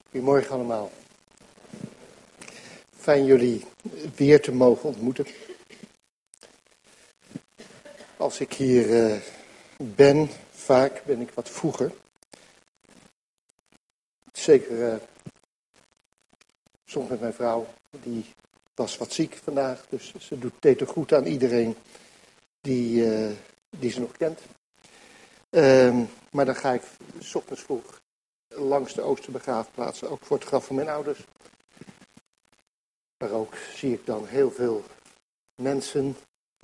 Goedemorgen allemaal. Fijn jullie weer te mogen ontmoeten. Als ik hier ben, vaak ben ik wat vroeger. Zeker soms met mijn vrouw, die was wat ziek vandaag. Dus ze deed er goed aan iedereen die ze nog kent. Maar dan ga ik 's ochtends vroeg langs de Oosterbegraafplaats, ook voor het graf van mijn ouders. Maar ook zie ik dan heel veel mensen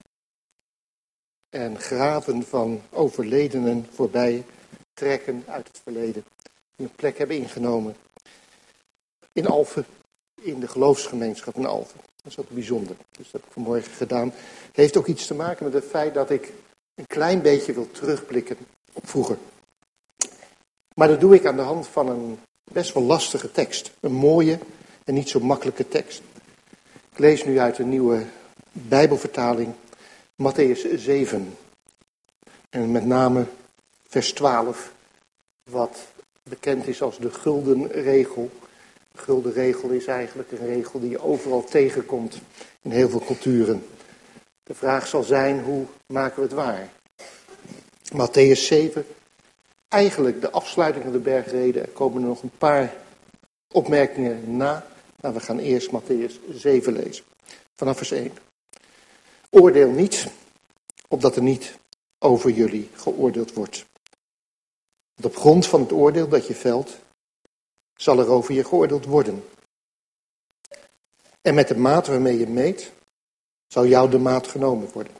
en graven van overledenen voorbij trekken uit het verleden. Die een plek hebben ingenomen in Alphen, in de geloofsgemeenschap in Alphen. Dat is ook bijzonder. Dus dat heb ik vanmorgen gedaan. Het heeft ook iets te maken met het feit dat ik een klein beetje wil terugblikken op vroeger. Maar dat doe ik aan de hand van een best wel lastige tekst. Een mooie en niet zo makkelijke tekst. Ik lees nu uit een nieuwe Bijbelvertaling, Mattheüs 7. En met name vers 12, wat bekend is als de gulden regel. De gulden regel is eigenlijk een regel die je overal tegenkomt in heel veel culturen. De vraag zal zijn, hoe maken we het waar? Mattheüs 7, eigenlijk de afsluiting van de bergreden. Er komen er nog een paar opmerkingen na. Maar we gaan eerst Mattheüs 7 lezen, vanaf vers 1. Oordeel niet, opdat er niet over jullie geoordeeld wordt. Want op grond van het oordeel dat je velt, zal er over je geoordeeld worden. En met de maat waarmee je meet, zal jou de maat genomen worden.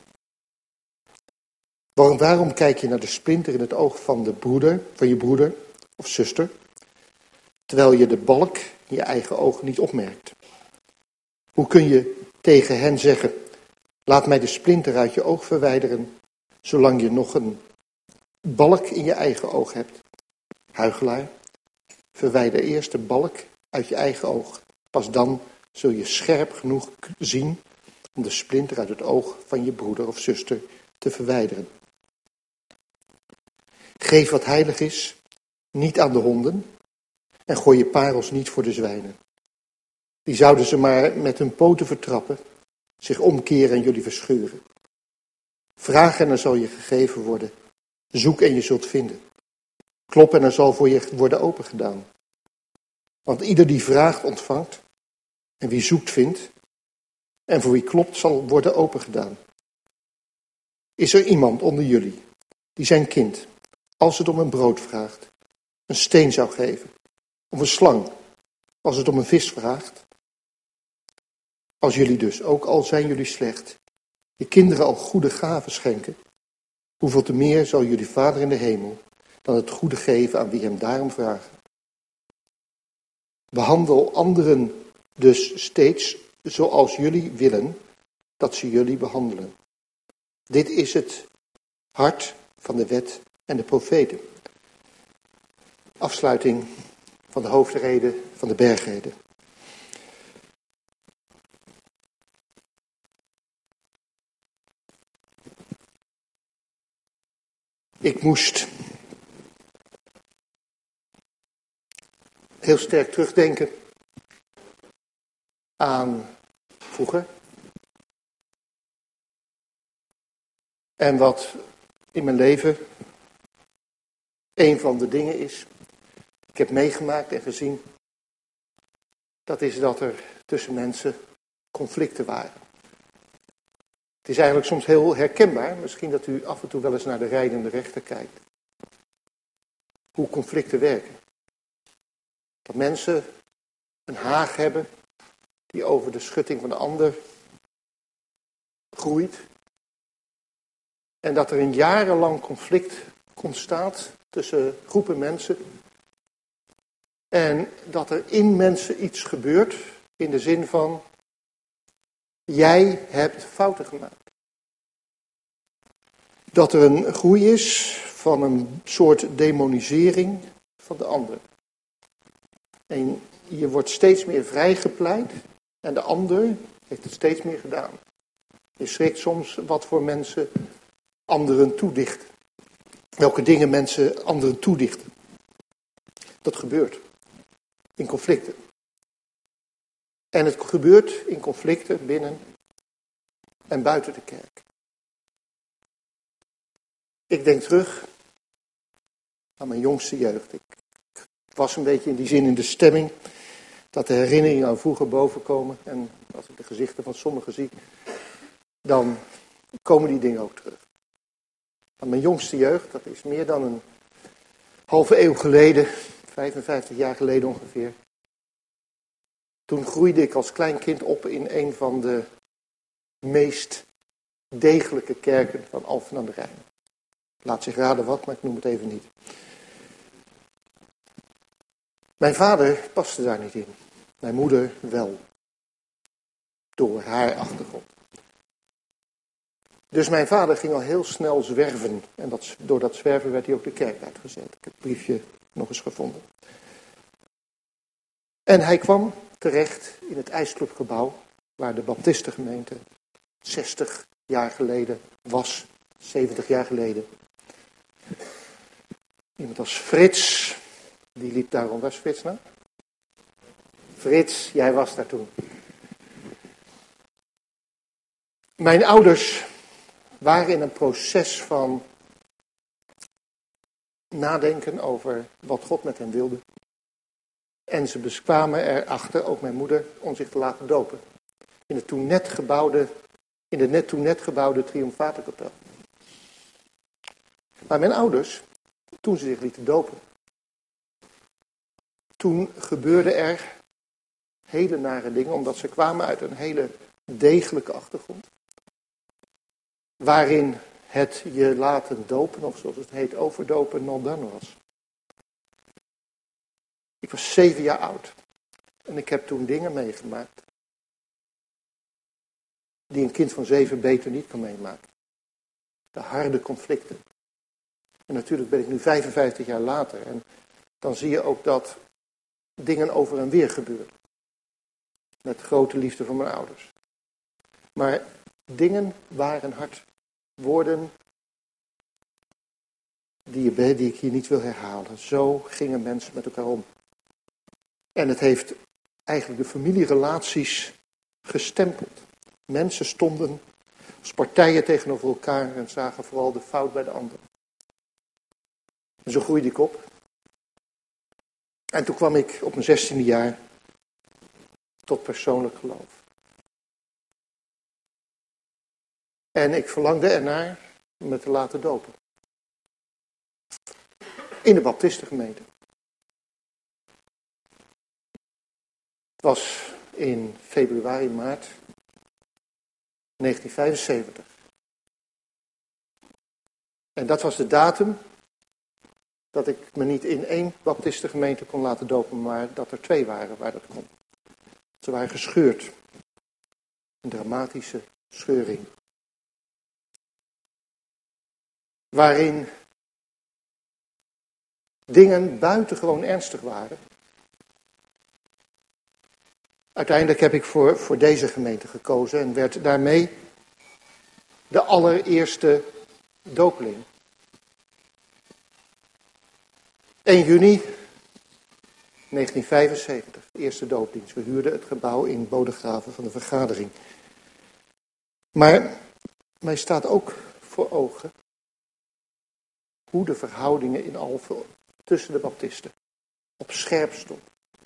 Waarom kijk je naar de splinter in het oog van je broeder of zuster, terwijl je de balk in je eigen oog niet opmerkt? Hoe kun je tegen hen zeggen, laat mij de splinter uit je oog verwijderen, zolang je nog een balk in je eigen oog hebt? Huichelaar, verwijder eerst de balk uit je eigen oog. Pas dan zul je scherp genoeg zien om de splinter uit het oog van je broeder of zuster te verwijderen. Geef wat heilig is, niet aan de honden, en gooi je parels niet voor de zwijnen. Die zouden ze maar met hun poten vertrappen, zich omkeren en jullie verscheuren. Vraag en er zal je gegeven worden. Zoek en je zult vinden. Klop en er zal voor je worden opengedaan. Want ieder die vraagt ontvangt, en wie zoekt vindt, en voor wie klopt zal worden opengedaan. Is er iemand onder jullie die zijn kind, als het om een brood vraagt, een steen zou geven? Of een slang, als het om een vis vraagt? Als jullie dus, ook al zijn jullie slecht, je kinderen al goede gaven schenken, hoeveel te meer zal jullie Vader in de hemel dan het goede geven aan wie hem daarom vragen. Behandel anderen dus steeds zoals jullie willen dat ze jullie behandelen. Dit is het hart van de wet en de profeten. Afsluiting van de hoofdreden van de bergreden. Ik moest heel sterk terugdenken aan vroeger. En wat in mijn leven een van de dingen is, ik heb meegemaakt en gezien, dat is dat er tussen mensen conflicten waren. Het is eigenlijk soms heel herkenbaar, misschien dat u af en toe wel eens naar de rijdende rechter kijkt. Hoe conflicten werken. Dat mensen een haag hebben die over de schutting van de ander groeit. En dat er een jarenlang conflict ontstaat tussen groepen mensen. En dat er in mensen iets gebeurt in de zin van, jij hebt fouten gemaakt. Dat er een groei is van een soort demonisering van de ander. En je wordt steeds meer vrijgepleit en de ander heeft het steeds meer gedaan. Je schrikt soms wat voor mensen anderen toedichten. Welke dingen mensen anderen toedichten. Dat gebeurt. in conflicten. En het gebeurt in conflicten binnen en buiten de kerk. Ik denk terug aan mijn jongste jeugd. Ik was een beetje in die zin in de stemming dat de herinneringen aan vroeger bovenkomen. En als ik de gezichten van sommigen zie, dan komen die dingen ook terug. Aan mijn jongste jeugd, dat is meer dan een halve eeuw geleden, 55 jaar geleden ongeveer. Toen groeide ik als klein kind op in een van de meest degelijke kerken van Alphen aan de Rijn. Laat zich raden wat, maar ik noem het even niet. Mijn vader paste daar niet in. Mijn moeder wel. Door haar achtergrond. Dus mijn vader ging al heel snel zwerven. En door dat zwerven werd hij ook de kerk uitgezet. Ik heb het briefje nog eens gevonden. En hij kwam terecht in het IJsclubgebouw, waar de Baptistengemeente 60 jaar geleden was. 70 jaar geleden. Iemand als Frits, die liep daar rond. Waar is Frits nou? Frits, jij was daar toen. Mijn ouders waren in een proces van nadenken over wat God met hen wilde. En ze kwamen erachter, ook mijn moeder, om zich te laten dopen. In de toen net gebouwde Triomfatenkapel. Maar mijn ouders, toen ze zich lieten dopen, toen gebeurde er hele nare dingen, omdat ze kwamen uit een hele degelijke achtergrond. Waarin het je laten dopen, of zoals het heet, overdopen, non done was. Ik was 7 jaar oud. En ik heb toen dingen meegemaakt die een kind van 7 beter niet kan meemaken. De harde conflicten. En natuurlijk ben ik nu 55 jaar later. En dan zie je ook dat dingen over en weer gebeuren. Met grote liefde van mijn ouders. Maar dingen waren hard. Woorden die ik hier niet wil herhalen. Zo gingen mensen met elkaar om. En het heeft eigenlijk de familierelaties gestempeld. Mensen stonden als partijen tegenover elkaar en zagen vooral de fout bij de ander. En zo groeide ik op. En toen kwam ik op mijn 16e jaar tot persoonlijk geloof. En ik verlangde ernaar me te laten dopen. In de Baptistengemeente. Het was in februari, maart 1975. En dat was de datum dat ik me niet in 1 Baptistengemeente kon laten dopen, maar dat er 2 waren waar dat kon. Ze waren gescheurd. Een dramatische scheuring. Waarin dingen buitengewoon ernstig waren. Uiteindelijk heb ik voor deze gemeente gekozen en werd daarmee de allereerste doopeling. 1 juni 1975, de eerste doopdienst. We huurden het gebouw in Bodegraven van de vergadering. Maar mij staat ook voor ogen hoe de verhoudingen in Alphen tussen de Baptisten op scherp stonden.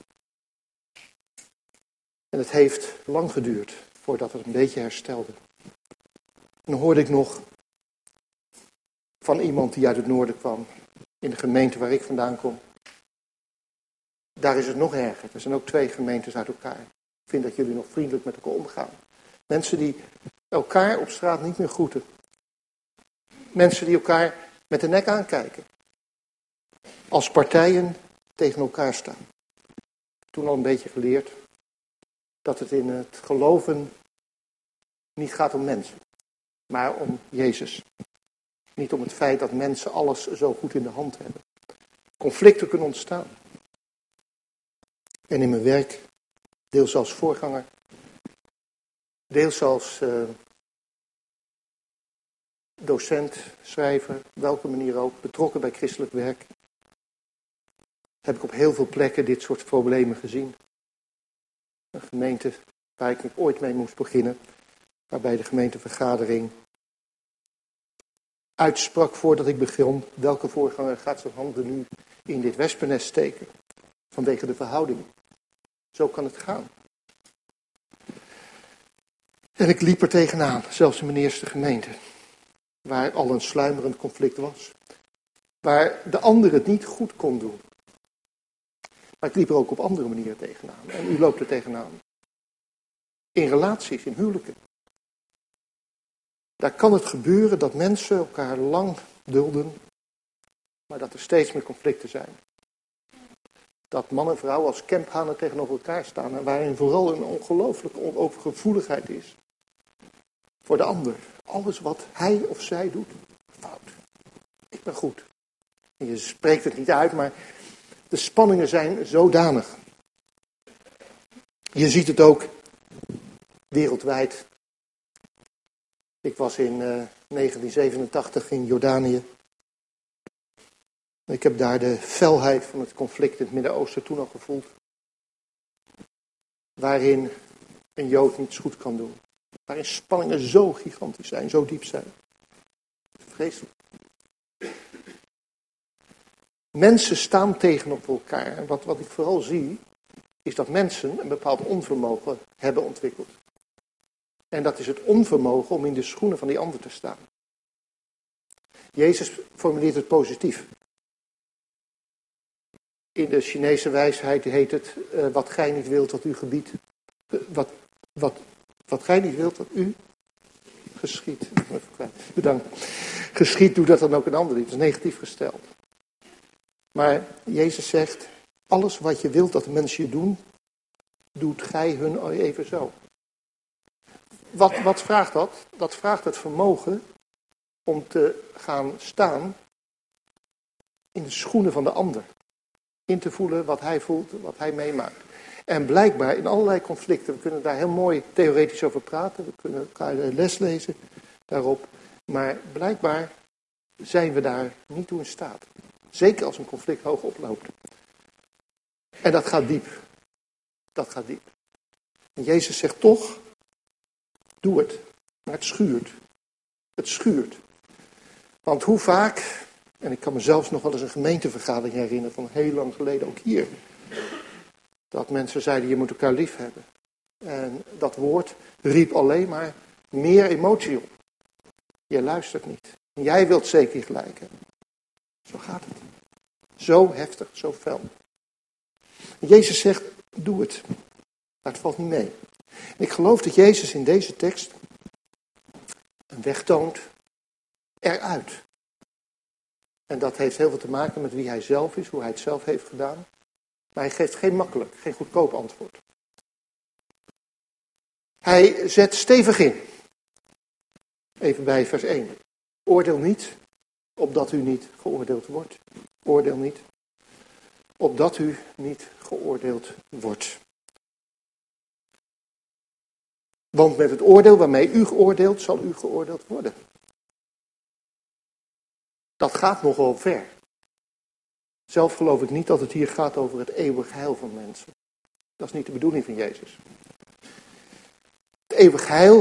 En het heeft lang geduurd voordat het een beetje herstelde. En dan hoorde ik nog van iemand die uit het noorden kwam, in de gemeente waar ik vandaan kom. Daar is het nog erger. Er zijn ook 2 gemeentes uit elkaar. Ik vind dat jullie nog vriendelijk met elkaar omgaan. Mensen die elkaar op straat niet meer groeten. Mensen die elkaar met de nek aankijken. Als partijen tegen elkaar staan. Toen al een beetje geleerd dat het in het geloven niet gaat om mensen, maar om Jezus. Niet om het feit dat mensen alles zo goed in de hand hebben. Conflicten kunnen ontstaan. En in mijn werk, deels als voorganger, deels als docent, schrijver, welke manier ook, betrokken bij christelijk werk, heb ik op heel veel plekken dit soort problemen gezien. Een gemeente waar ik ooit mee moest beginnen, waarbij de gemeentevergadering uitsprak voordat ik begon, welke voorganger gaat zijn handen nu in dit wespennest steken, vanwege de verhouding. Zo kan het gaan. En ik liep er tegenaan, zelfs in mijn eerste gemeente, waar al een sluimerend conflict was. Waar de ander het niet goed kon doen. Maar ik liep er ook op andere manieren tegenaan. En u loopt er tegenaan. In relaties, in huwelijken. Daar kan het gebeuren dat mensen elkaar lang dulden, maar dat er steeds meer conflicten zijn. Dat man en vrouw als kemphanen tegenover elkaar staan en waarin vooral een ongelooflijke overgevoeligheid is. Voor de ander. Alles wat hij of zij doet, fout. Ik ben goed. En je spreekt het niet uit, maar de spanningen zijn zodanig. Je ziet het ook wereldwijd. Ik was in 1987 in Jordanië. Ik heb daar de felheid van het conflict in het Midden-Oosten toen al gevoeld. Waarin een Jood niets goed kan doen. Waarin spanningen zo gigantisch zijn, zo diep zijn. Vreselijk. Mensen staan tegenover elkaar. En wat ik vooral zie, is dat mensen een bepaald onvermogen hebben ontwikkeld. En dat is het onvermogen om in de schoenen van die ander te staan. Jezus formuleert het positief. In de Chinese wijsheid heet het, wat gij niet wilt dat u gebiedt. Wat gij niet wilt dat u geschiet. Bedankt. Geschiet, doe dat dan ook een ander niet. Dat is negatief gesteld. Maar Jezus zegt, alles wat je wilt dat de mensen je doen, doet gij hun even zo. Wat vraagt dat? Dat vraagt het vermogen om te gaan staan in de schoenen van de ander. In te voelen wat hij voelt, wat hij meemaakt. En blijkbaar in allerlei conflicten, we kunnen daar heel mooi theoretisch over praten, we kunnen elkaar les lezen daarop, maar blijkbaar zijn we daar niet toe in staat. Zeker als een conflict hoog oploopt. En dat gaat diep. Dat gaat diep. En Jezus zegt toch, doe het. Maar het schuurt. Het schuurt. Want hoe vaak, en ik kan me zelfs nog wel eens een gemeentevergadering herinneren van heel lang geleden, ook hier. Dat mensen zeiden, je moet elkaar lief hebben. En dat woord riep alleen maar meer emotie op. Je luistert niet. En jij wilt zeker gelijk hebben. Zo gaat het. Zo heftig, zo fel. En Jezus zegt, doe het. Maar het valt niet mee. En ik geloof dat Jezus in deze tekst een weg toont eruit. En dat heeft heel veel te maken met wie hij zelf is, hoe hij het zelf heeft gedaan. Maar hij geeft geen makkelijk, geen goedkoop antwoord. Hij zet stevig in. Even bij vers 1. Oordeel niet, opdat u niet geoordeeld wordt. Oordeel niet, opdat u niet geoordeeld wordt. Want met het oordeel waarmee u geoordeelt, zal u geoordeeld worden. Dat gaat nogal ver. Zelf geloof ik niet dat het hier gaat over het eeuwig heil van mensen. Dat is niet de bedoeling van Jezus. Het eeuwig heil,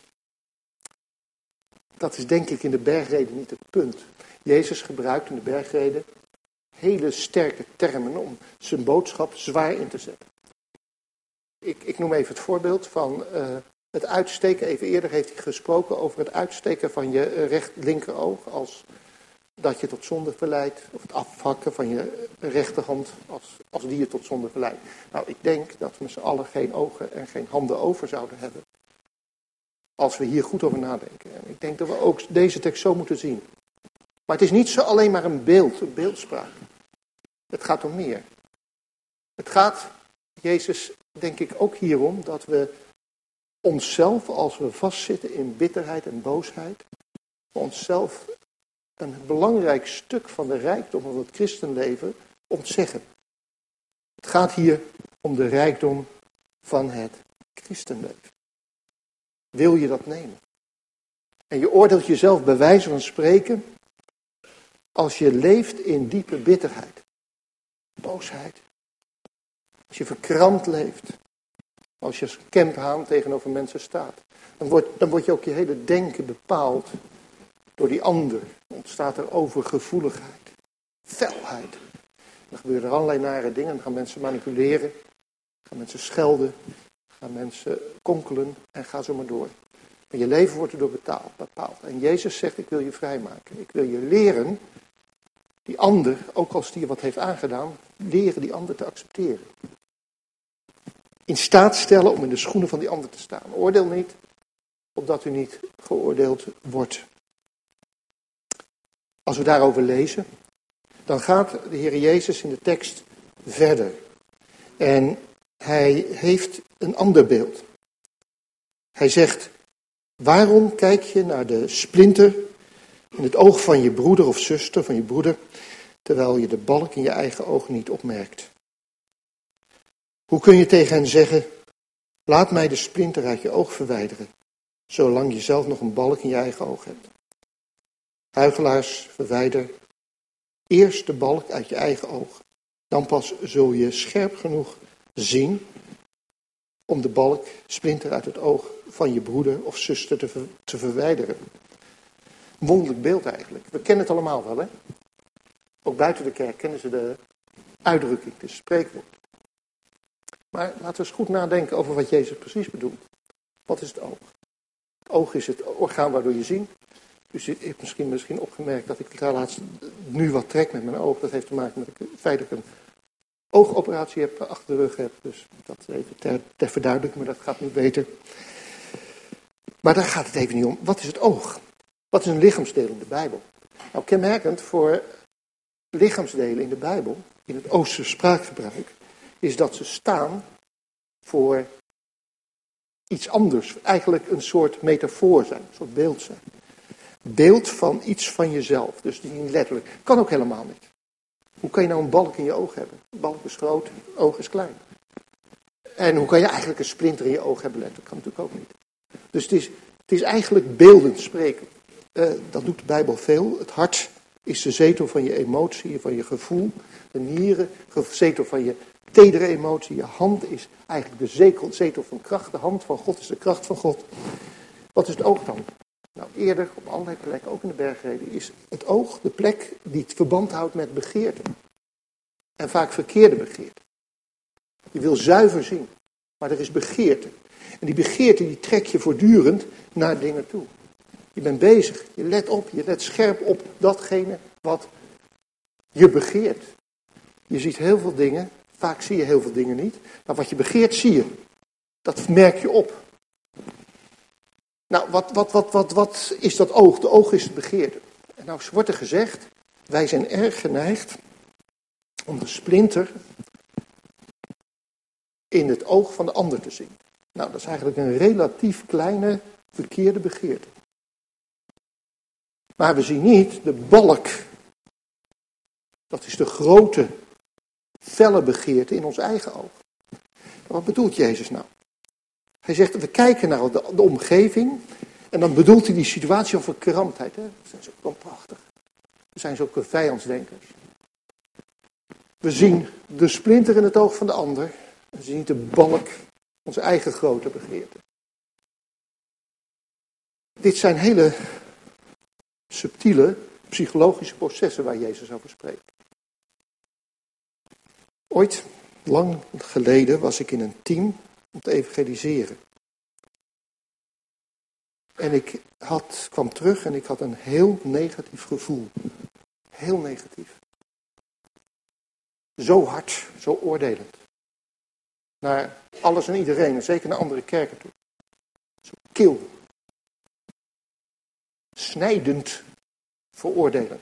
dat is denk ik in de bergreden niet het punt. Jezus gebruikt in de bergreden hele sterke termen om zijn boodschap zwaar in te zetten. Ik noem even het voorbeeld van het uitsteken. Even eerder heeft hij gesproken over het uitsteken van je linkeroog als dat je tot zonde verleidt. Of het afhakken van je rechterhand als die je tot zonde verleidt. Nou, ik denk dat we met z'n allen geen ogen en geen handen over zouden hebben. Als we hier goed over nadenken. En ik denk dat we ook deze tekst zo moeten zien. Maar het is niet zo alleen maar een beeldspraak. Het gaat om meer. Het gaat, Jezus, denk ik ook hierom dat we onszelf, als we vastzitten in bitterheid en boosheid, onszelf een belangrijk stuk van de rijkdom van het christenleven ontzeggen. Het gaat hier om de rijkdom van het christenleven. Wil je dat nemen? En je oordeelt jezelf bij wijze van spreken als je leeft in diepe bitterheid. boosheid. Als je verkrampt leeft. Als je als kemphaan tegenover mensen staat. Dan wordt je ook je hele denken bepaald door die ander. Dan ontstaat er overgevoeligheid. Felheid. Dan gebeuren er allerlei nare dingen. Dan gaan mensen manipuleren. Gaan mensen schelden. Gaan mensen konkelen. En ga zo maar door. Maar je leven wordt erdoor bepaald. En Jezus zegt, ik wil je vrijmaken. Ik wil je leren, die ander, ook als die je wat heeft aangedaan, leren die ander te accepteren. In staat stellen om in de schoenen van die ander te staan. Oordeel niet, opdat u niet geoordeeld wordt. Als we daarover lezen, dan gaat de Heer Jezus in de tekst verder. En hij heeft een ander beeld. Hij zegt, waarom kijk je naar de splinter in het oog van je broeder of zuster, van je broeder, terwijl je de balk in je eigen oog niet opmerkt? Hoe kun je tegen hen zeggen, laat mij de splinter uit je oog verwijderen, zolang je zelf nog een balk in je eigen oog hebt? Huichelaars, verwijder eerst de balk uit je eigen oog. Dan pas zul je scherp genoeg zien om de balk, splinter uit het oog van je broeder of zuster te verwijderen. Een wonderlijk beeld eigenlijk. We kennen het allemaal wel, hè? Ook buiten de kerk kennen ze de uitdrukking, het spreekwoord. Maar laten we eens goed nadenken over wat Jezus precies bedoelt. Wat is het oog? Het oog is het orgaan waardoor je ziet. Dus je hebt misschien opgemerkt dat ik daar laatst nu wat trek met mijn oog. Dat heeft te maken met het feit dat ik een oogoperatie heb, achter de rug heb. Dus dat even ter verduidelijking, maar dat gaat nu beter. Maar daar gaat het even niet om. Wat is het oog? Wat is een lichaamsdeel in de Bijbel? Nou, kenmerkend voor lichaamsdelen in de Bijbel, in het Oosterse spraakgebruik, is dat ze staan voor iets anders. Eigenlijk een soort metafoor zijn, een soort beeld zijn. Beeld van iets van jezelf, dus niet letterlijk. Kan ook helemaal niet. Hoe kan je nou een balk in je oog hebben? Een balk is groot, een oog is klein. En hoe kan je eigenlijk een splinter in je oog hebben? Dat kan natuurlijk ook niet. Dus het is eigenlijk beeldend spreken. Dat doet de Bijbel veel. Het hart is de zetel van je emotie, van je gevoel. De nieren, de zetel van je tedere emotie. Je hand is eigenlijk de zetel van kracht. De hand van God is de kracht van God. Wat is het oog dan? Nou, eerder op allerlei plekken, ook in de bergreden, is het oog de plek die het verband houdt met begeerte. En vaak verkeerde begeerte. Je wil zuiver zien, maar er is begeerte. En die begeerte die trek je voortdurend naar dingen toe. Je bent bezig, je let op, je let scherp op datgene wat je begeert. Je ziet heel veel dingen, vaak zie je heel veel dingen niet, maar wat je begeert zie je. Dat merk je op. Nou, wat is dat oog? De oog is het begeerte. En nou wordt er gezegd, wij zijn erg geneigd om de splinter in het oog van de ander te zien. Nou, dat is eigenlijk een relatief kleine verkeerde begeerte. Maar we zien niet de balk. Dat is de grote, felle begeerte in ons eigen oog. Wat bedoelt Jezus nou? Hij zegt, we kijken naar de omgeving en dan bedoelt hij die situatie van verkramptheid. Hè? We zijn zo prachtig. We zijn zo vijandsdenkers. We zien de splinter in het oog van de ander en we zien niet de balk, onze eigen grote begeerte. Dit zijn hele subtiele psychologische processen waar Jezus over spreekt. Ooit, lang geleden, was ik in een team om te evangeliseren. En ik kwam terug en ik had een heel negatief gevoel. Heel negatief. Zo hard, zo oordelend. Naar alles en iedereen, en zeker naar andere kerken toe. Zo kil. Snijdend veroordelend.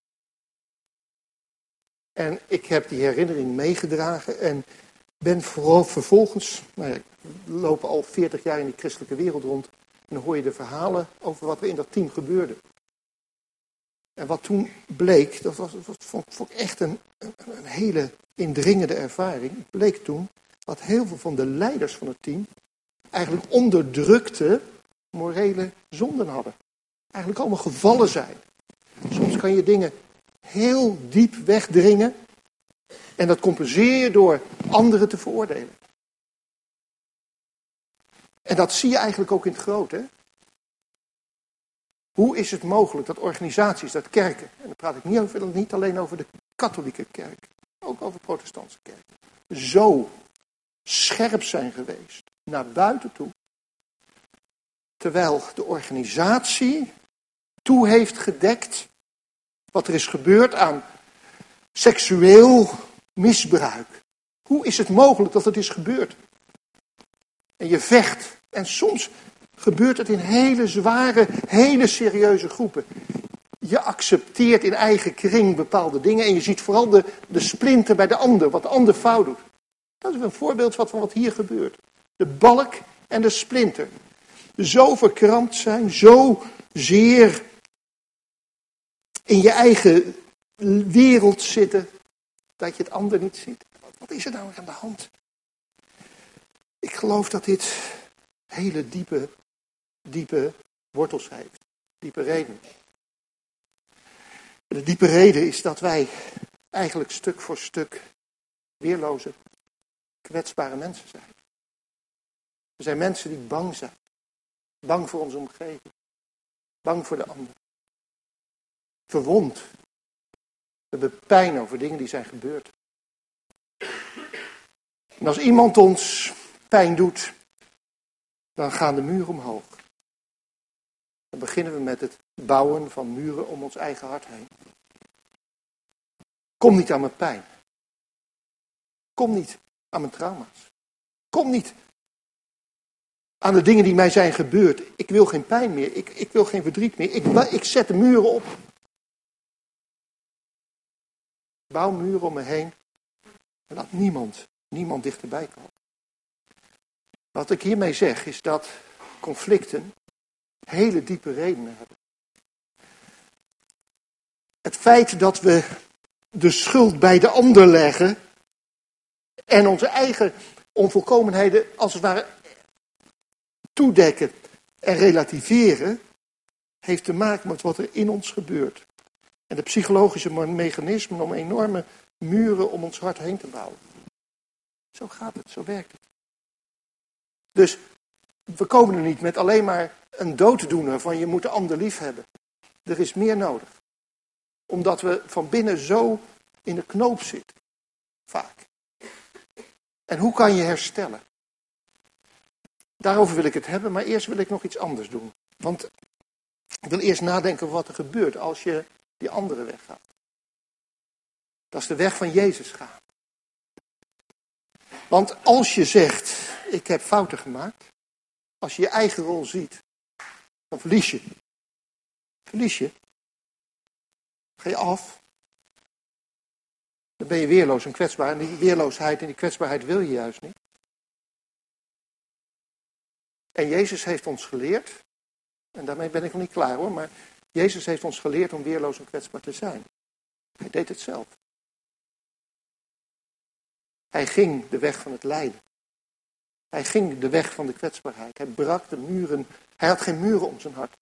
En ik heb die herinnering meegedragen en ben vooral vervolgens, we lopen al 40 jaar in die christelijke wereld rond, en dan hoor je de verhalen over wat er in dat team gebeurde. En wat toen bleek, dat vond ik echt een hele indringende ervaring. Het bleek toen dat heel veel van de leiders van het team eigenlijk onderdrukte morele zonden hadden. Eigenlijk allemaal gevallen zijn. Soms kan je dingen heel diep wegdringen En dat compenseer je door anderen te veroordelen. En dat zie je eigenlijk ook in het groot, hè? Hoe is het mogelijk dat organisaties, dat kerken, en dan praat ik niet alleen over de katholieke kerk, ook over protestantse kerken, zo scherp zijn geweest naar buiten toe, terwijl de organisatie toe heeft gedekt wat er is gebeurd aan seksueel misbruik. Hoe is het mogelijk dat het is gebeurd? En je vecht. En soms gebeurt het in hele zware, hele serieuze groepen. Je accepteert in eigen kring bepaalde dingen en je ziet vooral de splinter bij de ander, wat de ander fout doet. Dat is een voorbeeld van wat hier gebeurt. De balk en de splinter. Zo verkrampt zijn, zo zeer in je eigen wereld zitten, dat je het ander niet ziet. Wat is er nou aan de hand? Ik geloof dat dit hele diepe wortels heeft. Diepe reden. De diepe reden is dat wij eigenlijk stuk voor stuk weerloze, kwetsbare mensen zijn. We zijn mensen die bang zijn. Bang voor onze omgeving. Bang voor de ander. Verwond. We hebben pijn over dingen die zijn gebeurd. En als iemand ons pijn doet, dan gaan de muren omhoog. Dan beginnen we met het bouwen van muren om ons eigen hart heen. Kom niet aan mijn pijn. Kom niet aan mijn trauma's. Kom niet aan de dingen die mij zijn gebeurd. Ik wil geen pijn meer. Ik wil geen verdriet meer. Ik zet de muren op. Bouw muren om me heen. En laat niemand dichterbij komen. Wat ik hiermee zeg is dat conflicten hele diepe redenen hebben. Het feit dat we de schuld bij de ander leggen en onze eigen onvolkomenheden als het ware toedekken en relativeren, heeft te maken met wat er in ons gebeurt. En de psychologische mechanismen om enorme muren om ons hart heen te bouwen. Zo gaat het, zo werkt het. Dus we komen er niet met alleen maar een dooddoener van je moet de ander lief hebben. Er is meer nodig. Omdat we van binnen zo in de knoop zitten. Vaak. En hoe kan je herstellen? Daarover wil ik het hebben, maar eerst wil ik nog iets anders doen. Want ik wil eerst nadenken over wat er gebeurt als je die andere weg gaat. Dat is de weg van Jezus gaan. Want als je zegt, ik heb fouten gemaakt. Als je je eigen rol ziet, dan verlies je. Verlies je. Ga je af. Dan ben je weerloos en kwetsbaar. En die weerloosheid en die kwetsbaarheid wil je juist niet. En Jezus heeft ons geleerd, en daarmee ben ik nog niet klaar hoor, maar Jezus heeft ons geleerd om weerloos en kwetsbaar te zijn. Hij deed het zelf. Hij ging de weg van het lijden. Hij ging de weg van de kwetsbaarheid. Hij brak de muren. Hij had geen muren om zijn hart.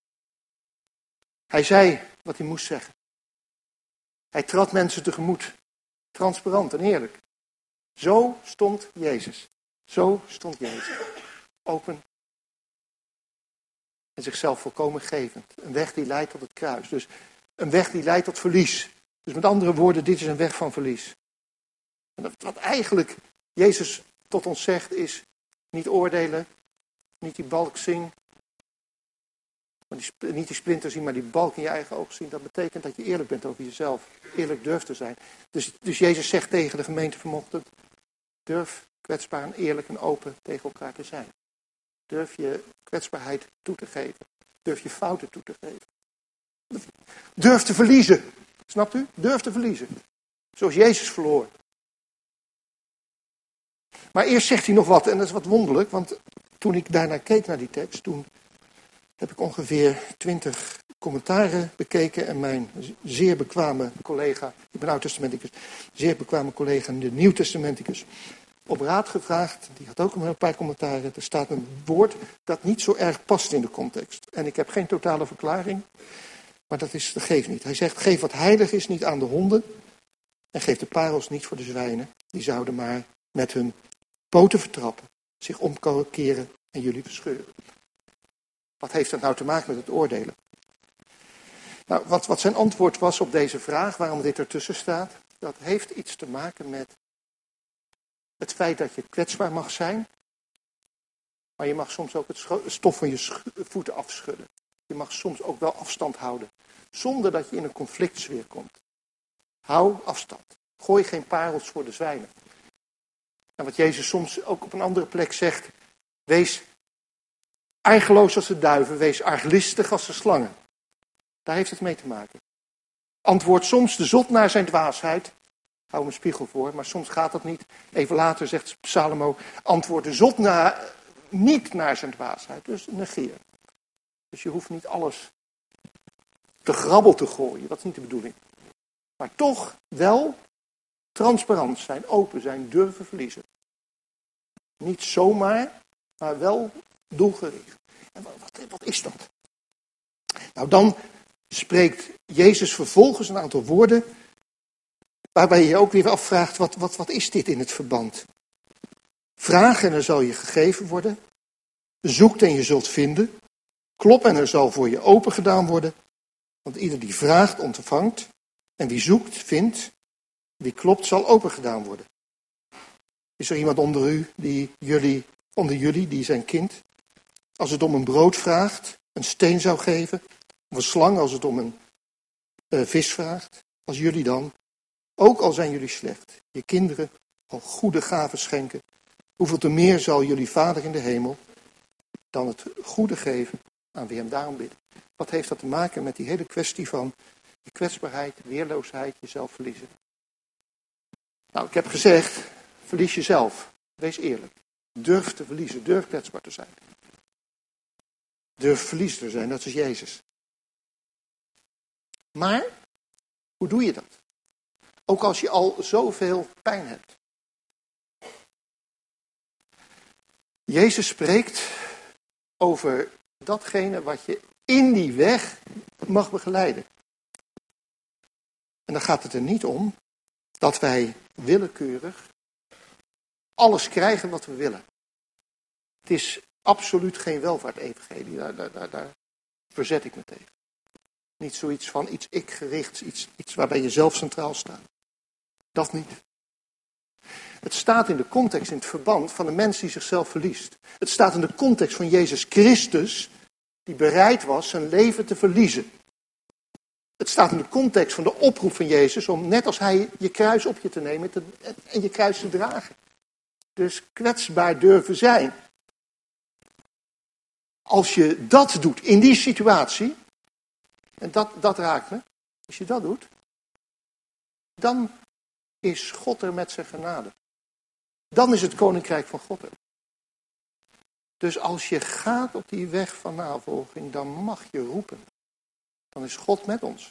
Hij zei wat hij moest zeggen. Hij trad mensen tegemoet. Transparant en eerlijk. Zo stond Jezus. Zo stond Jezus. Open. En zichzelf volkomen gevend. Een weg die leidt tot het kruis. Dus een weg die leidt tot verlies. Dus met andere woorden, dit is een weg van verlies. En wat eigenlijk Jezus tot ons zegt is, niet oordelen, niet die balk zien, niet die splinter zien, maar die balk in je eigen oog zien. Dat betekent dat je eerlijk bent over jezelf, eerlijk durft te zijn. Dus Jezus zegt tegen de gemeente vanochtend, durf kwetsbaar en eerlijk en open tegen elkaar te zijn. Durf je kwetsbaarheid toe te geven. Durf je fouten toe te geven. Durf te verliezen. Snapt u? Durf te verliezen. Zoals Jezus verloor. Maar eerst zegt hij nog wat, en dat is wat wonderlijk, want toen ik daarnaar keek naar die tekst, toen heb ik ongeveer 20 commentaren bekeken en mijn zeer bekwame collega, ik ben oud-testamenticus, zeer bekwame collega de Nieuw-testamenticus, op raad gevraagd. Die had ook een paar commentaren. Er staat een woord dat niet zo erg past in de context. En ik heb geen totale verklaring, maar dat geeft niet. Hij zegt, geef wat heilig is niet aan de honden En geef de parels niet voor de zwijnen. Die zouden maar met hun poten vertrappen, zich omkeren en jullie verscheuren. Wat heeft dat nou te maken met het oordelen? Nou, wat zijn antwoord was op deze vraag, waarom dit ertussen staat, dat heeft iets te maken met het feit dat je kwetsbaar mag zijn, maar je mag soms ook het stof van je voeten afschudden. Je mag soms ook wel afstand houden, zonder dat je in een conflictsfeer komt. Hou afstand. Gooi geen parels voor de zwijnen. En wat Jezus soms ook op een andere plek zegt, wees argeloos als de duiven, wees arglistig als de slangen. Daar heeft het mee te maken. Antwoord soms de zot naar zijn dwaasheid. Hou mijn spiegel voor, maar soms gaat dat niet. Even later zegt Salomo, antwoord de zot niet naar zijn dwaasheid. Dus negeer. Dus je hoeft niet alles te grabbel te gooien, dat is niet de bedoeling. Maar toch wel transparant zijn, open zijn, durven verliezen. Niet zomaar, maar wel doelgericht. En wat is dat? Nou, dan spreekt Jezus vervolgens een aantal woorden waarbij je ook weer afvraagt, wat is dit in het verband? Vraag en er zal je gegeven worden. Zoekt en je zult vinden. Klop en er zal voor je open gedaan worden. Want ieder die vraagt, ontvangt. En wie zoekt, vindt. Wie klopt, zal open gedaan worden. Is er iemand onder jullie die zijn kind, als het om een brood vraagt, een steen zou geven? Of een slang als het om een vis vraagt? Als jullie dan, ook al zijn jullie slecht, je kinderen al goede gaven schenken, hoeveel te meer zal jullie Vader in de hemel dan het goede geven aan wie hem daarom bidden? Wat heeft dat te maken met die hele kwestie van je kwetsbaarheid, weerloosheid, jezelf verliezen? Nou, ik heb gezegd, verlies jezelf. Wees eerlijk. Durf te verliezen, durf kwetsbaar te zijn. Durf verliezer te zijn, dat is Jezus. Maar, hoe doe je dat? Ook als je al zoveel pijn hebt. Jezus spreekt over datgene wat je in die weg mag begeleiden. En dan gaat het er niet om dat wij willekeurig alles krijgen wat we willen. Het is absoluut geen welvaart-evangelie. Daar verzet ik me tegen. Niet zoiets van iets ik-gerichts, iets waarbij je zelf centraal staat. Dat niet. Het staat in de context, in het verband van een mens die zichzelf verliest. Het staat in de context van Jezus Christus, die bereid was zijn leven te verliezen. Het staat in de context van de oproep van Jezus om net als hij je kruis op je te nemen en je kruis te dragen. Dus kwetsbaar durven zijn. Als je dat doet in die situatie, en dat raakt me, als je dat doet, dan is God er met zijn genade. Dan is het koninkrijk van God er. Dus als je gaat op die weg van navolging, dan mag je roepen. Dan is God met ons.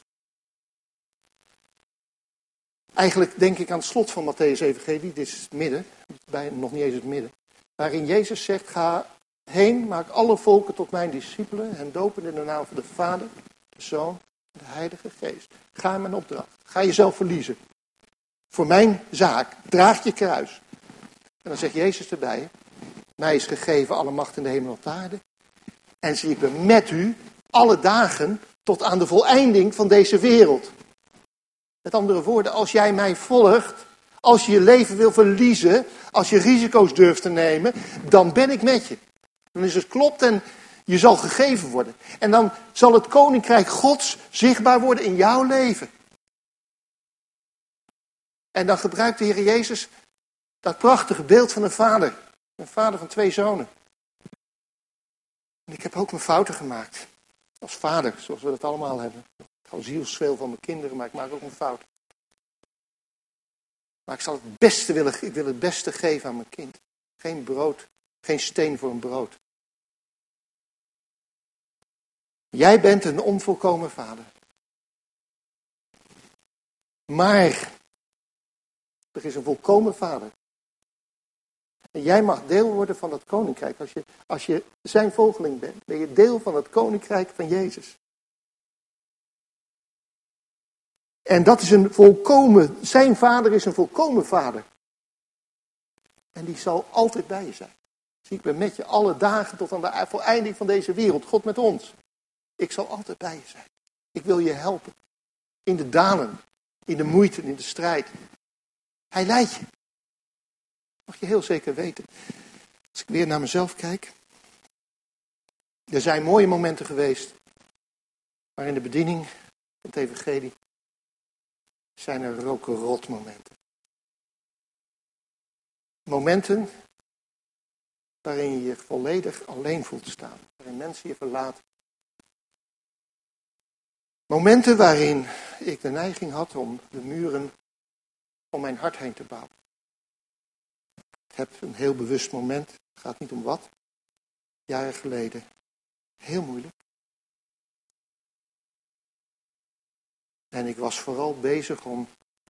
Eigenlijk denk ik aan het slot van Mattheüs Evangelie, dit is het midden, nog niet eens het midden, waarin Jezus zegt, ga heen, maak alle volken tot mijn discipelen en dopen in de naam van de Vader, de Zoon en de Heilige Geest. Ga in mijn opdracht, ga jezelf verliezen. Voor mijn zaak, draag je kruis. En dan zegt Jezus erbij, mij is gegeven alle macht in de hemel en op de aarde. En zie ik ben met u alle dagen tot aan de voleinding van deze wereld. Met andere woorden, als jij mij volgt, als je je leven wil verliezen, als je risico's durft te nemen, dan ben ik met je. Dan is het klopt en je zal gegeven worden. En dan zal het koninkrijk Gods zichtbaar worden in jouw leven. En dan gebruikt de Heer Jezus dat prachtige beeld van een vader. Een vader van 2 zonen. En ik heb ook mijn fouten gemaakt. Als vader, zoals we dat allemaal hebben. Ik hou zielsveel van mijn kinderen, maar ik maak ook een fout. Maar ik zal het beste ik wil het beste geven aan mijn kind. Geen brood, geen steen voor een brood. Jij bent een onvolkomen vader. Maar er is een volkomen vader. En jij mag deel worden van dat koninkrijk. Als je zijn volgeling bent, ben je deel van het koninkrijk van Jezus. En dat is zijn vader is een volkomen vader. En die zal altijd bij je zijn. Zie, ik ben met je alle dagen tot aan de voleinding van deze wereld. God met ons. Ik zal altijd bij je zijn. Ik wil je helpen. In de dalen, in de moeite, in de strijd. Hij leidt je. Mag je heel zeker weten. Als ik weer naar mezelf kijk. Er zijn mooie momenten geweest. Maar in de bediening van het evangelie zijn er ook rotmomenten. Momenten waarin je je volledig alleen voelt staan. Waarin mensen je verlaten. Momenten waarin ik de neiging had om de muren om mijn hart heen te bouwen. Ik heb een heel bewust moment, het gaat niet om wat, jaren geleden. Heel moeilijk. En ik was vooral bezig om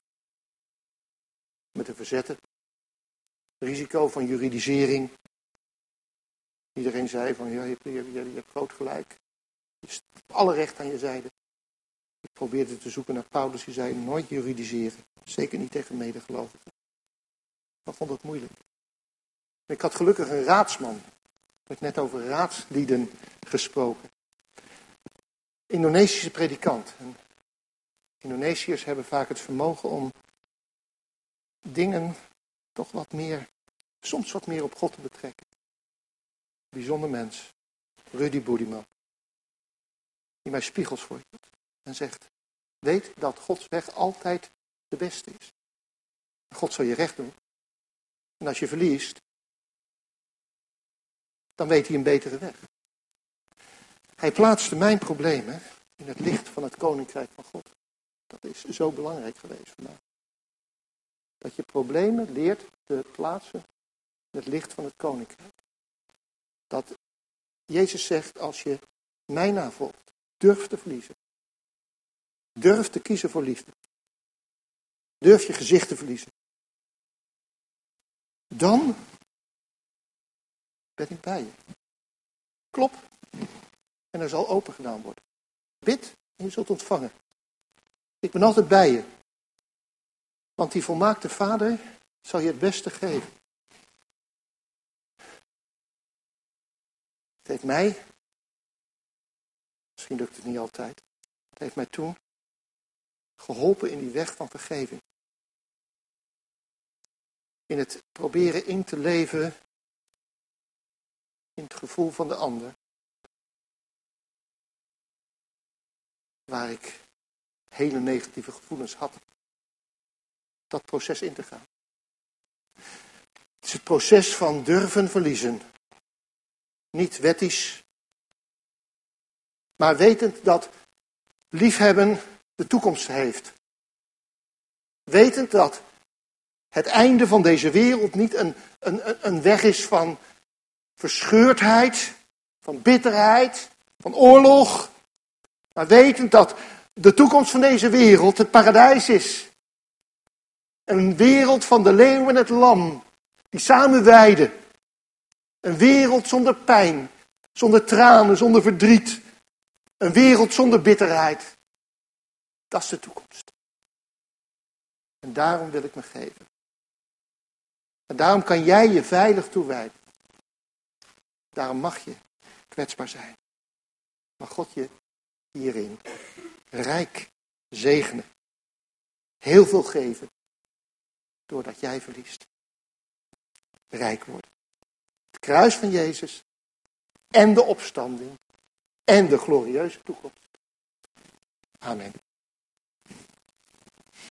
me te verzetten. Risico van juridisering. Iedereen zei van, ja, je hebt groot gelijk. Je hebt alle recht aan je zijde. Ik probeerde te zoeken naar Paulus, die zei nooit juridiseren. Zeker niet tegen medegelovigen. Maar vond het moeilijk. Ik had gelukkig een raadsman. Ik heb net over raadslieden gesproken. Indonesische predikant. En Indonesiërs hebben vaak het vermogen om dingen toch wat meer, soms wat meer op God te betrekken. Bijzonder mens. Rudy Budiman. Die mij spiegels voorhield. En zegt, weet dat Gods weg altijd de beste is. God zal je recht doen. En als je verliest, dan weet hij een betere weg. Hij plaatste mijn problemen in het licht van het koninkrijk van God. Dat is zo belangrijk geweest voor mij. Dat je problemen leert te plaatsen in het licht van het koninkrijk. Dat Jezus zegt, als je mij navolgt, durf te verliezen. Durf te kiezen voor liefde. Durf je gezicht te verliezen. Dan ben ik bij je. Klop en er zal open gedaan worden. Bid en je zult ontvangen. Ik ben altijd bij je. Want die volmaakte Vader zal je het beste geven. Het heeft mij, misschien lukt het niet altijd, het heeft mij toen geholpen in die weg van vergeving. In het proberen in te leven in het gevoel van de ander. Waar ik hele negatieve gevoelens had. Dat proces in te gaan. Het is het proces van durven verliezen. Niet wettisch. Maar wetend dat liefhebben de toekomst heeft. Wetend dat het einde van deze wereld niet een weg is van verscheurdheid, van bitterheid, van oorlog. Maar wetend dat de toekomst van deze wereld het paradijs is. Een wereld van de leeuw en het lam, die samen weiden. Een wereld zonder pijn, zonder tranen, zonder verdriet. Een wereld zonder bitterheid. Dat is de toekomst. En daarom wil ik me geven. En daarom kan jij je veilig toewijden. Daarom mag je kwetsbaar zijn. Mag God je hierin rijk zegenen. Heel veel geven. Doordat jij verliest. Rijk worden. Het kruis van Jezus. En de opstanding. En de glorieuze toekomst. Amen.